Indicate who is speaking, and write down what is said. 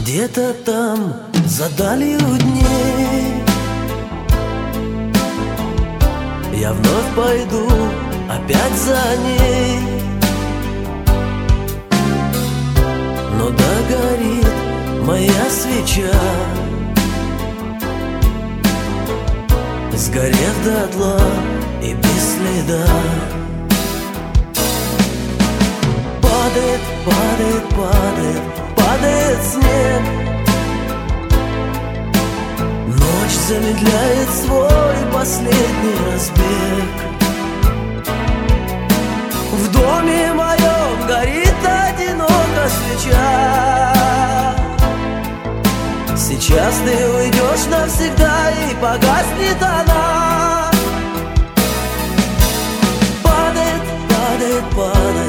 Speaker 1: Где-то там, за далью дней, я вновь пойду опять за ней. Но догорит моя свеча, сгорев дотла и без следа. Падает, падает, падает, падает снег. Ночь замедляет свой последний разбег. В доме моем горит одиноко свеча. Сейчас ты уйдешь навсегда, и погаснет она. Падает, падает, падает,